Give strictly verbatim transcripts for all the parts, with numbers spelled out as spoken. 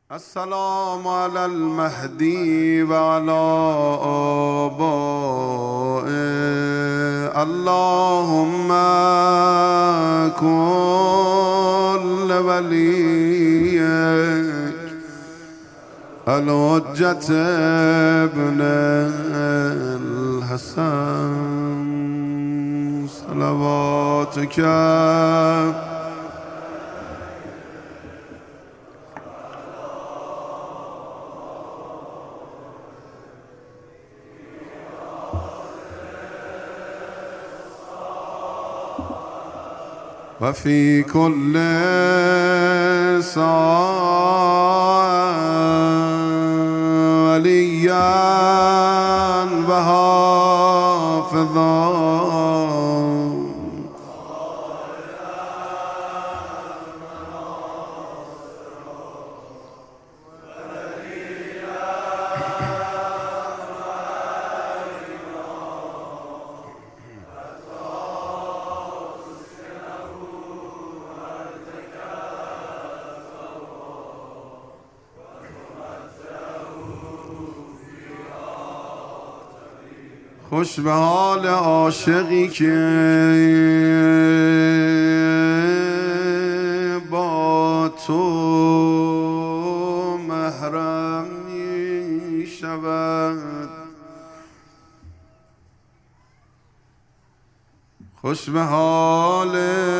السلام على المهدي وعلى آبائه اللهم كن وليك الحجة ابن الحسن صلواتك وفي كل ساعة وليا وحافظا خوش به حال عاشقی که با تو محرم می شود. خوش به حال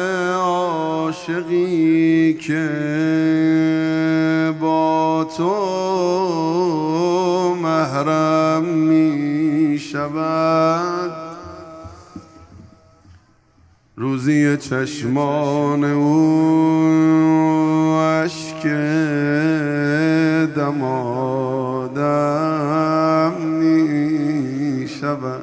عاشقی که با تو محرم می شود. روزی چشمان او اشک دمادم می شود.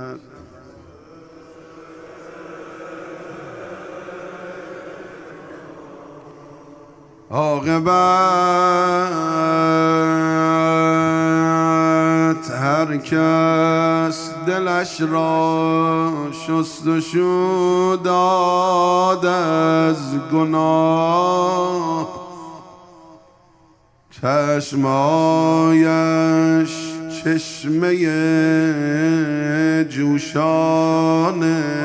عاقبت هر کس دلش را شست و شو داد از گناه چشمایش چشمه جوشان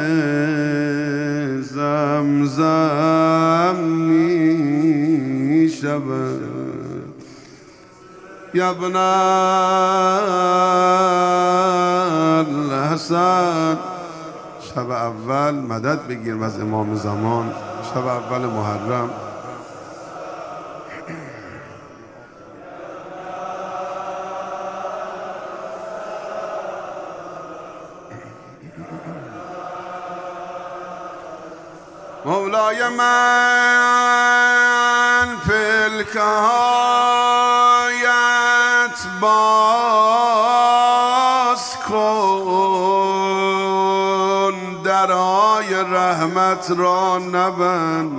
زمزم می شود. یا ابن الحسن شب اول مدد بگیر از امام زمان، شب اول محرم. مولای من پلکهایت باز کن، درای رحمت را نبند.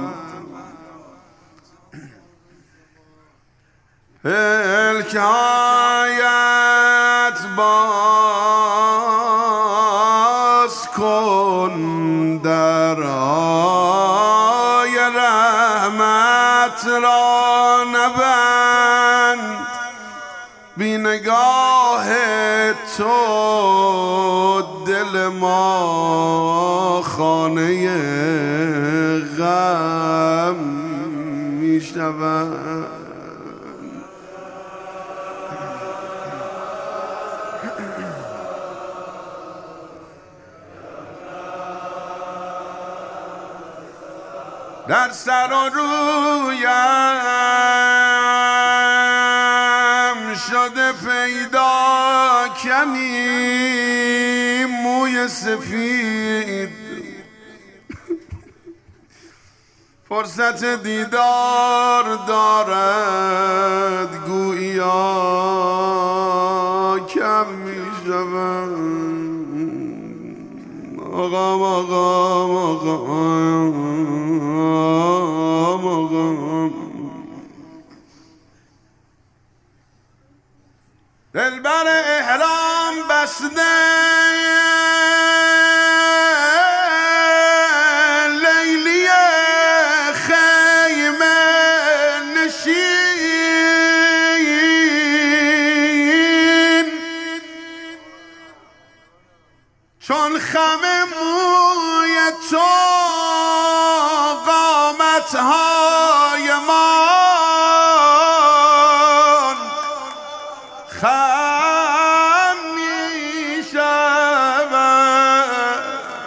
پلکهایت باز کن، درای رحمت را نبند. بی نگاه تو دل ما خانه غم می شود. در سر و رویم شده پیدا کمی موی سفید، فرصت دیدار دارد گوییا کم می شود. آقا آقا آقا دلبر احرام بسته لیلی خیمه نشین خم موی تو قامتهای من خم می شود،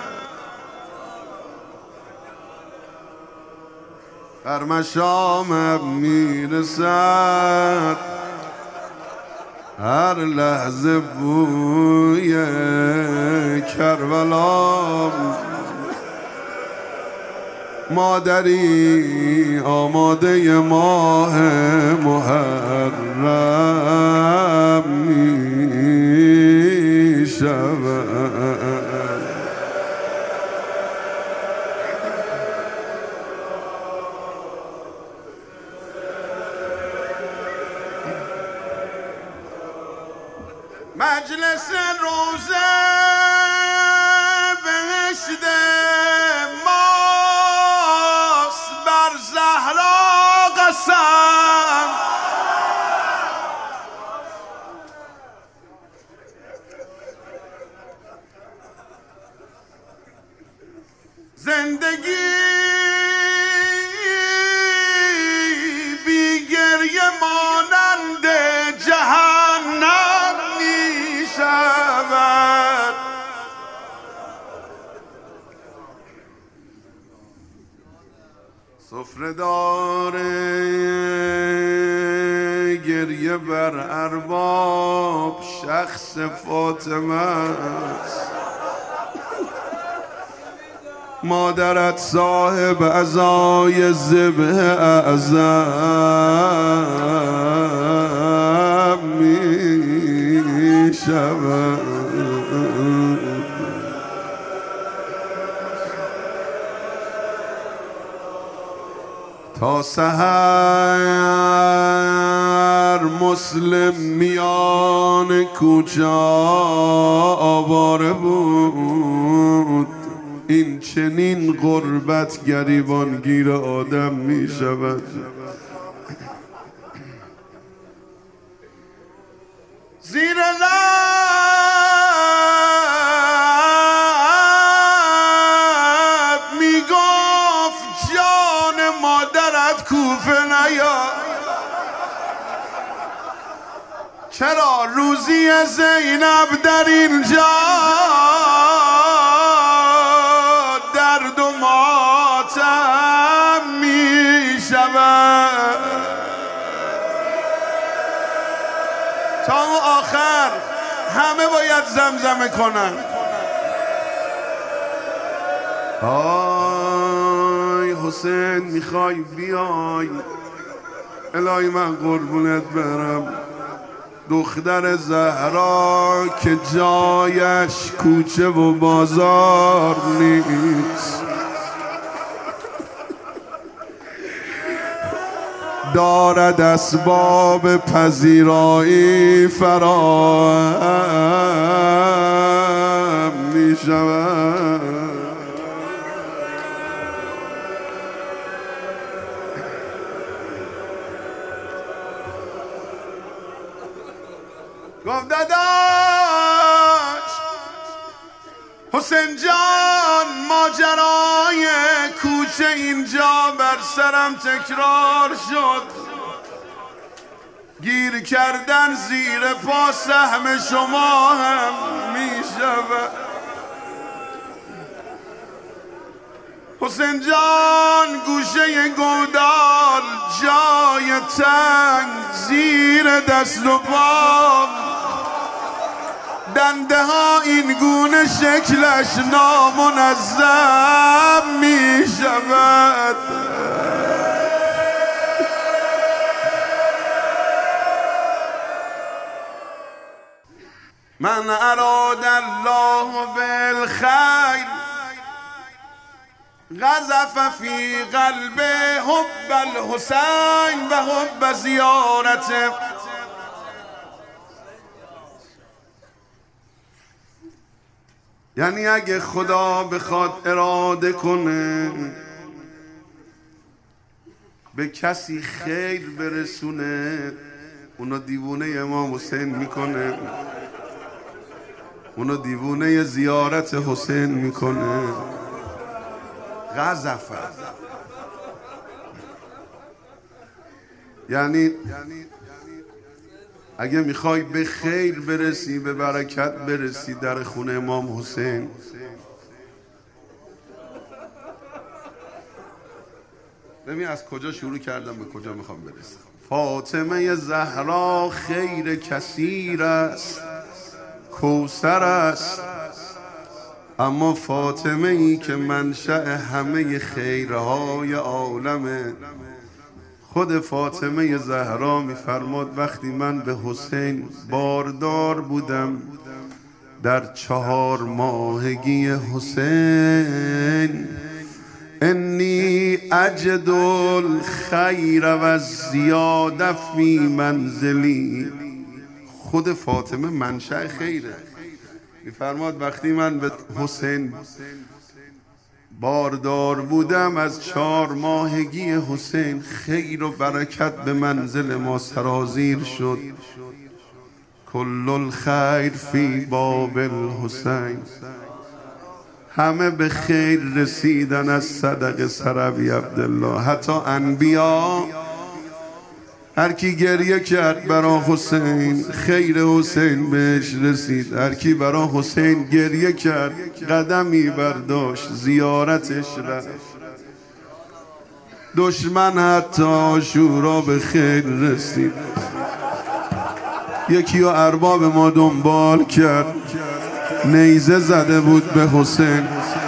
هر مشامم می رسد، هر لحظه بوی کربلا. مادری آماده ماه محرم می شود. مجلس روزه بهشت ماست، بر زهرا قسم. زندگی بی گریه مانند جهنم می شود. سفره داره گریه بر ارباب، شخص فاطمه است. مادرت صاحب عزای ذبح اعظم می شود. تا سحر مسلم میان کوچه آواره بود، این چنین غربت گریبانگیر آدم می شود. زیر لب می گفت جان مادرت کوفه نیا، چرا روزی زینب در اینجا درد و ماتم می شود. تا آخر همه باید زمزمه کنن. آی حسین میخوای بیای، الهی من قربونت برم. دختر زهرا که جایش کوچه و بازار نیست، دارد اسباب پذیرایی فراهم می شود. گفت داداش حسین جان، ماجرای کوچه اینجا بر سرم تکرار شد. گیر کردن زیر پا سهم شما هم می شود. حسین جان گوشه گودال جای تنگ زیر دست و پا، دنده ها این گونه شکلش نامنظم می شود. من اراد الله بالخیر غزف فی قلب حب الحسین و حب زیارته. یعنی اگه خدا بخواد اراده کنه به کسی خیر برسونه، اونو دیوونه امام حسین میکنه. اونو دیوونه زیارت حسین میکنه. غزفه یعنی اگه میخوای به خیر برسی، به برکت برسی، در خونه امام حسین ببین از کجا شروع کردم به کجا میخوام برسم. فاطمه زهرا خیر کثیر است، کوثر است، اما فاطمه ای که منشأ همه خیرهای عالمه. خود فاطمه زهرا میفرماد وقتی من به حسین باردار بودم، در چهار ماهگی حسین، انی اجد الخیر و زیاده فی منزلی. خود فاطمه منشأ خیره. میفرماد وقتی من به حسین باردار بودم، از چهار ماهگی حسین خیر و برکت به منزل ما سرازیر شد. کل الخیر فی باب الحسین، همه به خیر رسیدن از صدق سرابی عبدالله. حتی انبیا هر کی گریه کرد برا حسین، خیر حسین بهش رسید. هر کی برا حسین گریه کرد، قدمی برداشت، زیارتش رفت. دشمن حتی عاشورا به خیر رسید. یکی و ارباب ما دنبال کرد، نیزه زده بود به حسین.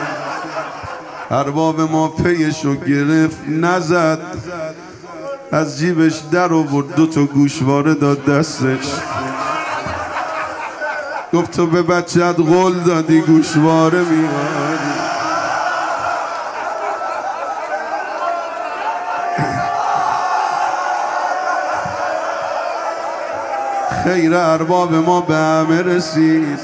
ارباب ما پیشو گرفت، نزد، از جیبش در آورد، دو تا گوشواره داد دستش. گفت تو به بچه‌ت قول دادی گوشواره میاری. خیر ارباب ما به همه رسید،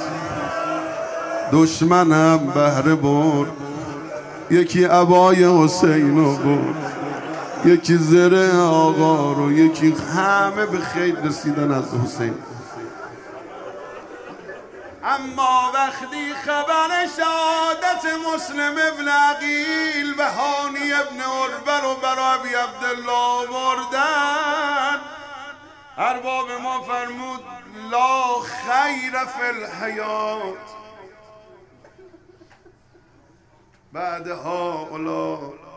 دشمنم بهره برد. یکی عبای حسین رو برد، یکی زره آقا رو، یکی، همه به خیر رسیدن از حسین. اما وقتی خبر شهادت مسلم ابن عقیل و هانی ابن عربه رو برای ابی عبدالله آوردن، ارباب ما فرمود لا خیر فی الحیات بعد هؤلاء،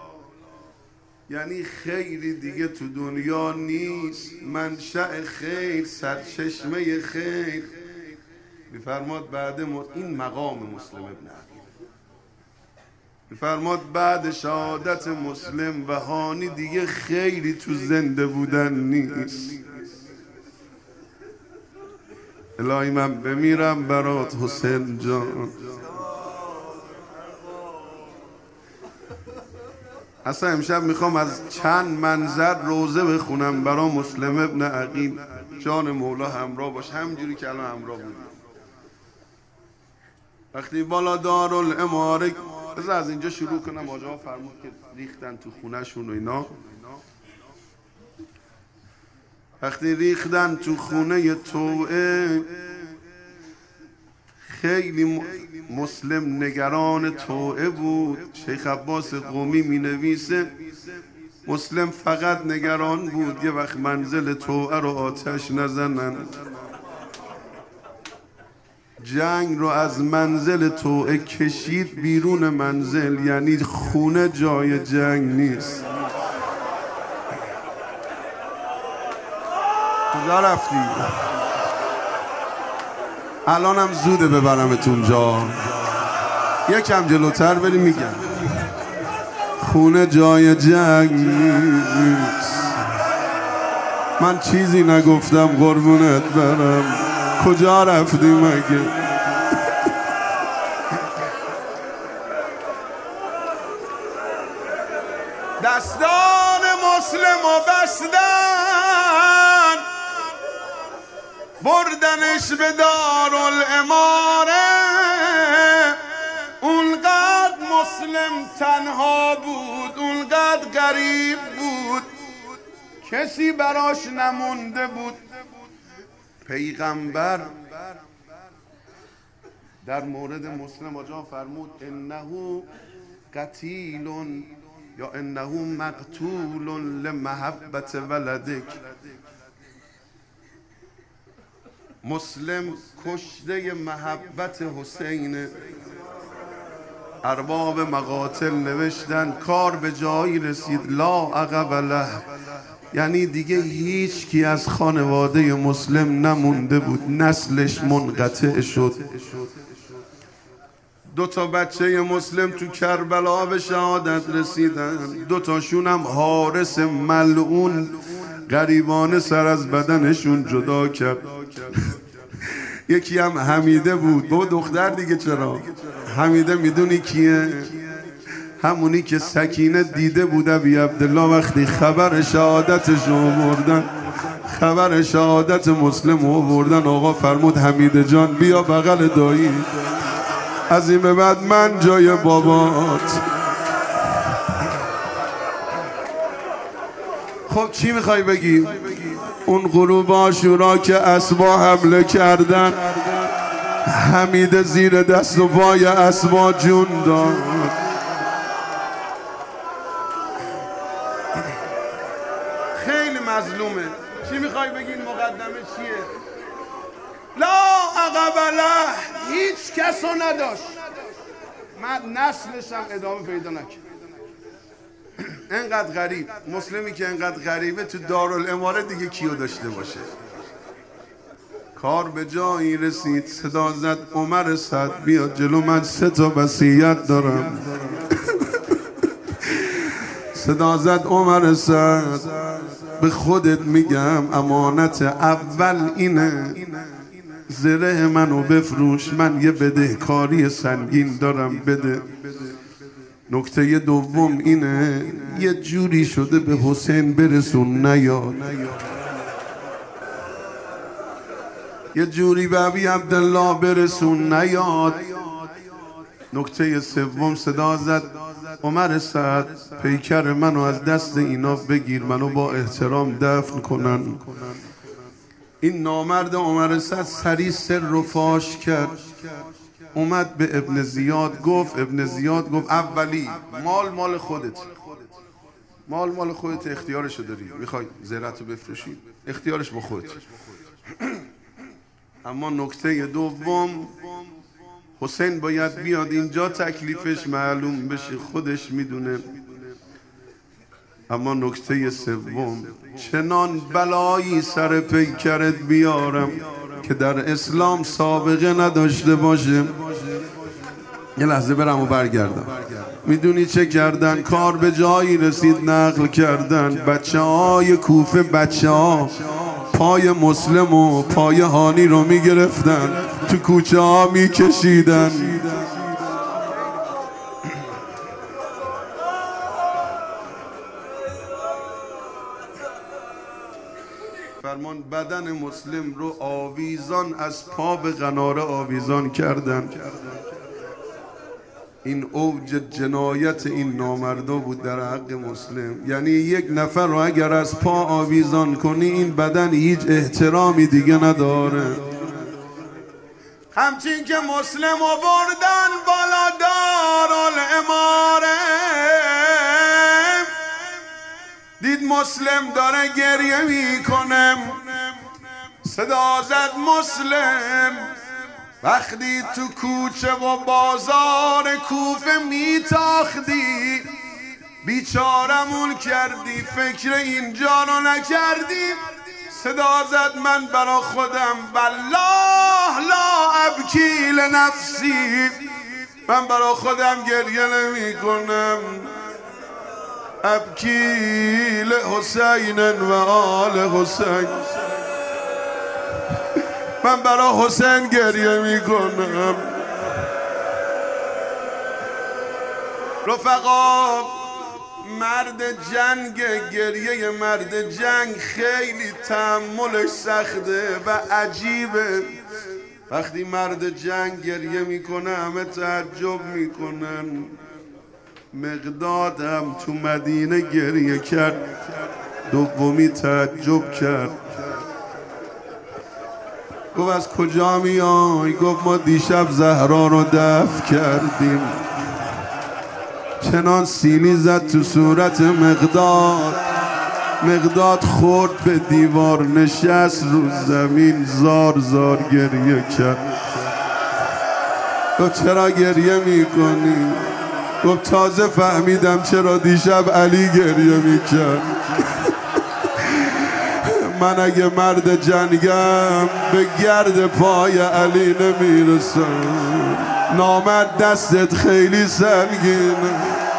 یعنی خیری دیگه تو دنیا نیست. منشأ خیر، سرچشمه خیر. میفرماد بعد این مقام مسلم ابن عقیل، میفرماد بعد شهادت مسلم و هانی دیگه خیری تو زنده بودن نیست. الهی من بمیرم برات حسین جان. اصلا امشب میخوام از چند منظر روزه بخونم برا مسلم ابن عقیل. جان مولا همراه باش، همجوری که الان همراه بودیم. وقتی بالا دارالاماره، بذار از اینجا شروع کنم. آجا فرمود که ریختن تو خونه شون و اینا. وقتی ریختن تو خونه توعه، خیلی مسلم نگران توعه بود. شیخ عباس قومی می نویسه مسلم فقط نگران بود یه وقت منزل توعه رو آتش نزنن. جنگ رو از منزل توعه کشید بیرون منزل، یعنی خونه جای جنگ نیست. کجا رفتی؟ الانم زوده ببرمتون جا. یکم جلوتر بریم میگم. خونه جای جنگ نیست. من چیزی نگفتم قربونت برم. کجا رفتی مگه؟ دستان مسلم و بستن، بردنش به دارالاماره. اونقدر مسلم تنها بود، اونقدر غریب بود، کسی براش نمونده بود. پیغمبر در مورد مسلم آجا فرمود انه قتیل یا انه مقتول لمحبت ولدک، مسلم کشته محبت حسین. ارباب مقاتل نوشتن کار به جایی رسید لا عقب له، یعنی دیگه هیچ کی از خانواده مسلم نمونده بود، نسلش منقطع شد. دو تا بچه مسلم تو کربلا به شهادت رسیدن، دو تاشون هم حارس ملعون غریبانه سر از بدنشون جدا کرد. یکی هم حمیده بود، با دختر دیگه. چرا حمیده میدونی کیه؟ همونی که سکینه دیده بود ابی عبدالله وقتی خبر شهادتش رو بردن، خبر شهادت مسلم رو بردن. آقا فرمود حمیده جان بیا بغل دایی، از این به بعد من جای بابات. خب چی میخوای بگی؟ اون غروب عاشورا که اسبا حمله کردن، حمیده زیر دست و پای اسبا جون داد. خیلی مظلومه. چی میخوای بگی؟ این مقدمه چیه؟ لا عقب له، هیچ کسو نداشت. من نسلش هم ادامه پیدا نکرد. انقدر غریب مسلمی که انقدر غریبه تو دارالاماره دیگه کیو داشته باشه؟ کار به جایی رسید صدا زد عمر سعد بیا جلو، من سه تا وصیت دارم. صدا زد عمر سعد به خودت میگم امانت اول اینه، زره منو بفروش، من یه بدهکاری سنگین دارم بده. نکته دوم اینه یه جوری شده به حسین برسون نیاد، یه جوری به ابی عبدالله برسون نیاد. نکته سوم صدا زد عمر سعد پیکر منو از دست اینا بگیر، منو با احترام دفن کنن. این نامرد عمر سعد سریع سر رو فاش کرد، اومد به ابن زیاد گفت. ابن زیاد گفت اولی مال مال خودت، مال مال خودت، اختیارشو داری، میخوای زرتو بفروشی اختیارش با خودت. اما نکته دوم حسین باید بیاد اینجا تکلیفش معلوم بشه، خودش میدونه. اما نکته سوم چنان بلایی سر پیکرت بیارم که در اسلام سابقه نداشته باشه. یه لحظه برم و برگردم. میدونی چه کردن؟ کار به جایی رسید نقل کردن بچه های کوفه، بچه ها پای مسلم و پای هانی رو میگرفتن تو کوچه ها میکشیدن. فرمان بدن مسلم رو آویزان از پا به قناره آویزان کردن. این اوج جنایت این نامردا بود در حق مسلم. یعنی یک نفر رو اگر از پا آویزان کنی این بدن هیچ احترامی دیگه نداره. همچین که مسلم آوردن بالا دارالاماره، دید مسلم داره گریه میکنه، صدا زد مسلم وقتی تو کوچه و بازار کوفه میتاختی بیچارمون کردی، فکر اینجا رو نکردی. صدا زد من برا خودم والله لا ابکی لنفسی، من برا خودم گریه نمی کنم، ابکی لحسین و آل حسین، من برا حسین گریه می کنم. رفقا مرد جنگ، گریه مرد جنگ خیلی تحملش سخته و عجیبه. وقتی مرد جنگ گریه میکنه همه تعجب میکنن. مقداد هم تو مدینه گریه کرد، دومی تعجب کرد. گفت از کجا میای؟ گفت ما دیشب زهرا رو دفن کردیم. چنان سیلی زد تو صورت مقداد، مقداد خورد به دیوار، نشست رو زمین زار زار گریه کرد. گفت چرا گریه میکنی؟ گفت تازه فهمیدم چرا دیشب علی گریه میکرد. من اگه مرد جنگم به گرد پای علی نمیرسم. نامرد دستت خیلی سنگینه.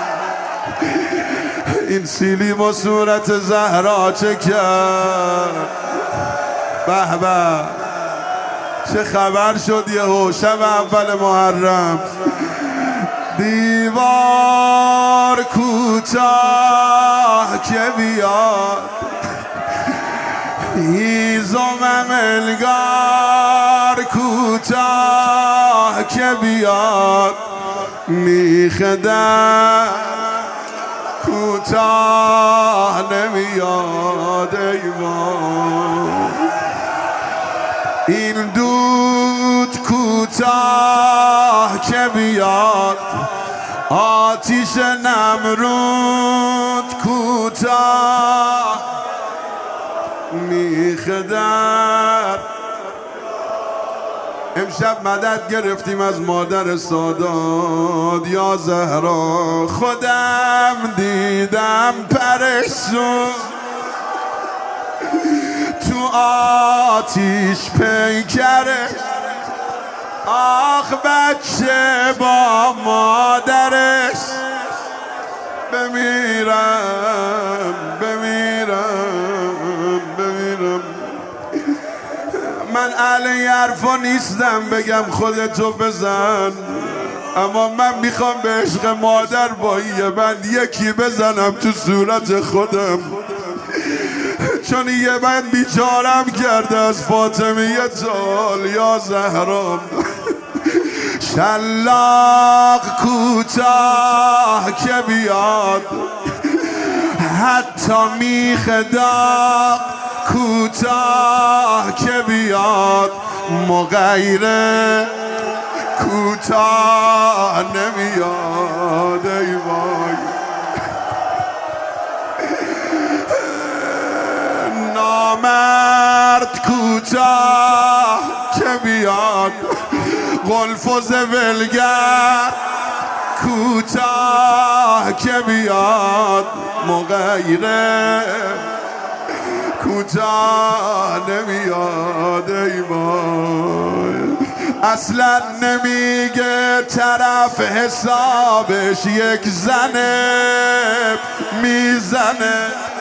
این سیلیم و صورت زهرا چه کرد؟ به به چه خبر شد یهو شب اول محرم؟ دیوار کوتاه که بیاد، هیزم ملگار کوتاه که بیاد، میخدم کوتاه نمیاد. ایوان این دود کوتاه که بیاد، آتیش نمرود کوتاه میخدر. امشب مدد گرفتیم از مادر سادات. یا زهرا خودم دیدم پرسون تو آتیش پیکره. آخ بچه با مادرش، بمیرم بمیرم بمیرم. من اهل این حرفا نیستم بگم خودتو بزن، اما من میخوام به عشق مادر با یه بند یکی بزنم تو صورت خودم، چون یه بند بیچارم کرده از فاطمه تال. یا زهرا شلاق کوتاه که بیاد، حتی میخ داغ کوتاه که بیاد، مغیره کوتاه نمیاد. ای وای نامرد کوتاه که بیاد، قلف و زولگر کوتاه که بیاد، مغیره کوتاه نمیاد. ای وای اصلا نمیگه طرف حسابش یک زنه میزنه.